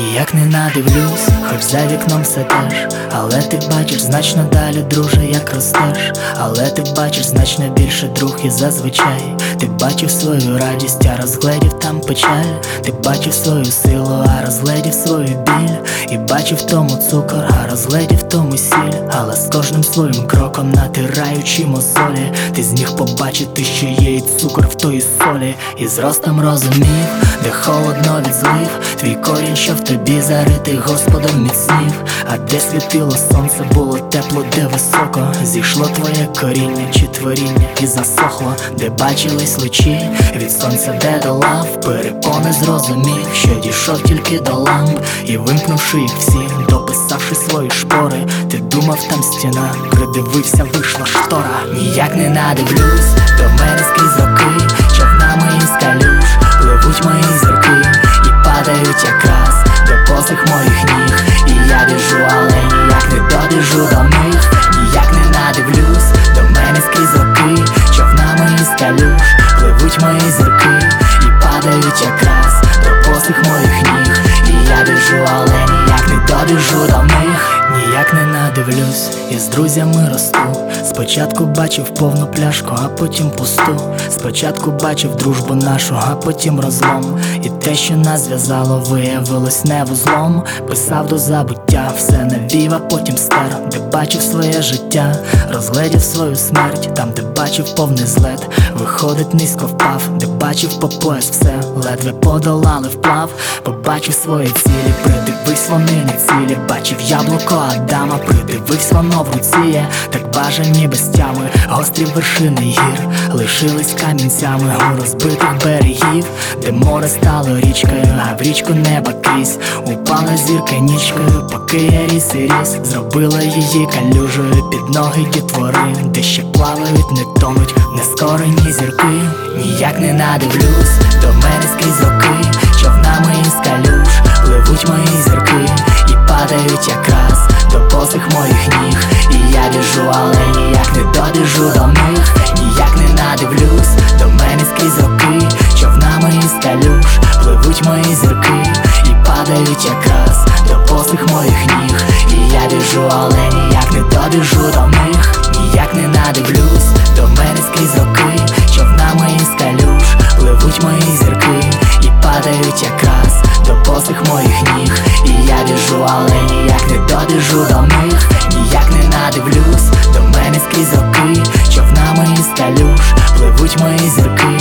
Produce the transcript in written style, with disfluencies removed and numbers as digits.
ніяк не надивлюсь, хоч за вікном все теж. Але ти бачиш значно далі, друже, як ростеш. Але ти бачиш значно більше, друг, і зазвичай ти бачив свою радість, а розгледів там печаль. Ти бачив свою силу, а розгледів свою біль. І бачив в тому цукор, а розгледів в тому сіль. Але з кожним своїм кроком, натираючи мозолі, ти зміг побачити, що є і цукор в тої солі. І зростом розумів, де холодно від злив, твій корінь, що в тобі заритий Господом міцнів. А де світило сонце, було тепло, де високо зійшло твоє коріння чи творіння і засохло. Де бачились лучі від сонця, де долав перепони, зрозумів, що дійшов тільки до ламп. І вимкнувши їх всі, дописавши свої шпори, ти думав, там стіна, придивився, вийшла штора. Ніяк не надивлюсь до мене скрізь роки, човнами із калюж пливуть мої зірки і падають якраз до босих моїх ніг. І я біжу, але ніяк не добіжу до них. Ніяк не надивлюсь до мене скрізь роки, човнами із калюж пливуть мої зірки і падають якраз до босих моїх ніг. І я біжу, але ніяк не добіжу до них. Ніяк не надивлюсь, і з друзями росту. Спочатку бачив повну пляшку, а потім пусту. Спочатку бачив дружбу нашу, а потім розлом. І те, що нас зв'язало, виявилось не вузлом. Писав до забуття, все навів, а потім стер. Де бачив своє життя, розгледів свою смерть. Там, де бачив повний злет, виходить, низько впав. Де бачив по пояс все, ледве подолали вплав. Побачив свої цілі, придивись, вони не цілі. Бачив яблуко Адама, придивився, воно в руці є. Так бажані без тями, гострі вершини гір лишились камінцями у розбитих берегів. Де море стало річкою, а в річку неба крізь упала зірка нічкою, поки я ріс і ріс. Зробила її калюжею під ноги дітвори, де ще плавають, не тонуть нескорені зірки. Ніяк не надивлюсь до мене скрізь роки, човнами із калюж пливуть мої зірки і падають якраз до босих моїх ніг. І я біжу, але ніяк не добіжу до них. Ніяк не надивлюсь до мене скрізь роки, човнами із калюж пливуть мої зірки і падають якраз до босих моїх ніг. І я біжу, але ніяк не добіжу до них. Ніяк не надивлюсь до мене скрізь роки, човнами із калюж пливуть мої зірки і падають якраз до босих моїх ніг. І я біжу, але ніяк не добіжу до них. Ніяк не надивлюсь до мене скрізь роки, човнами із калюж пливуть мої зірки